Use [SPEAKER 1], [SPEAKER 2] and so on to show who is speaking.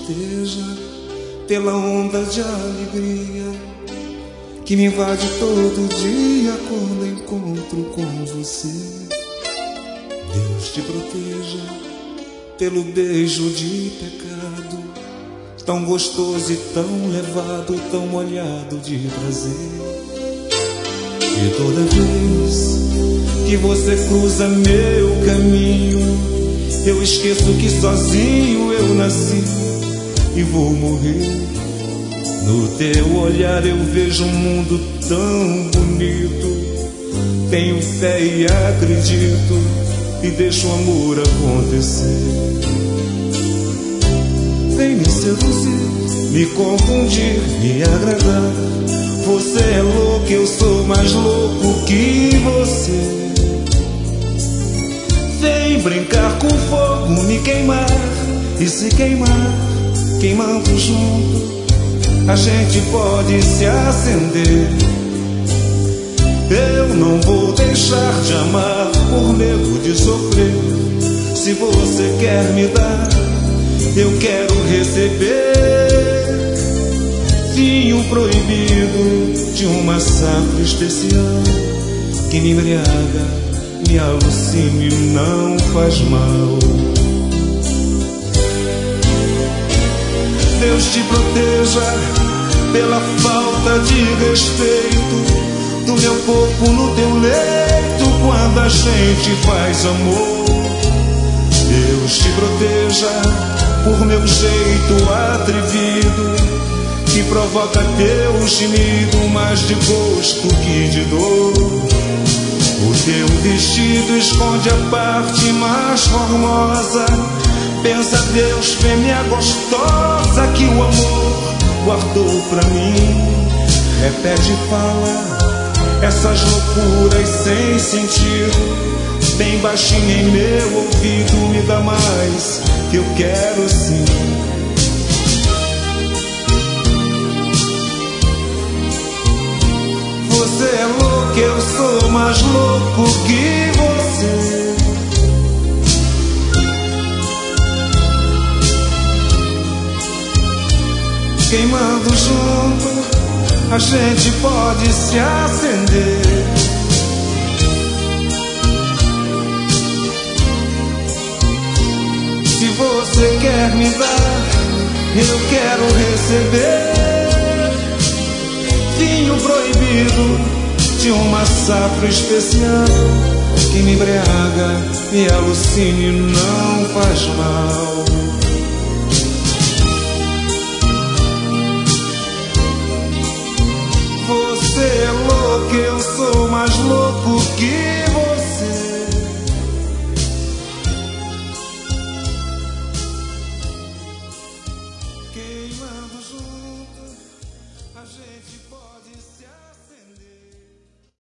[SPEAKER 1] proteja pela onda de alegria que me invade todo dia quando encontro com você. Deus te proteja pelo beijo de pecado, tão gostoso e tão levado, tão molhado de prazer. E toda vez que você cruza meu caminho, eu esqueço que sozinho eu nasci e vou morrer. No teu olhar eu vejo um mundo tão bonito, tenho fé e acredito e deixo o amor acontecer. Vem me seduzir, me confundir, me agradar. Você é louco, eu sou mais louco que você. Vem brincar com fogo, me queimar, e se queimar, queimando junto, a gente pode se acender. Eu não vou deixar de amar por medo de sofrer. Se você quer me dar, eu quero receber. Vinho proibido de uma safra especial que me embriaga, me alucina e não faz mal. Deus te proteja pela falta de respeito do meu corpo no teu leito quando a gente faz amor. Deus te proteja por meu jeito atrevido que provoca teu gemido mais de gosto que de dor. O teu vestido esconde a parte mais formosa. Pensa Deus, fêmea gostosa que o amor guardou pra mim. Repete e fala essas loucuras sem sentido, bem baixinho em meu ouvido. Me dá mais que eu quero sim. Você é louco, eu sou mais louco que você. Queimando junto, a gente pode se acender. Se você quer me dar, eu quero receber. Vinho proibido de uma safra especial que me embriaga, me alucina e não faz mal. Você é louco, eu sou mais louco que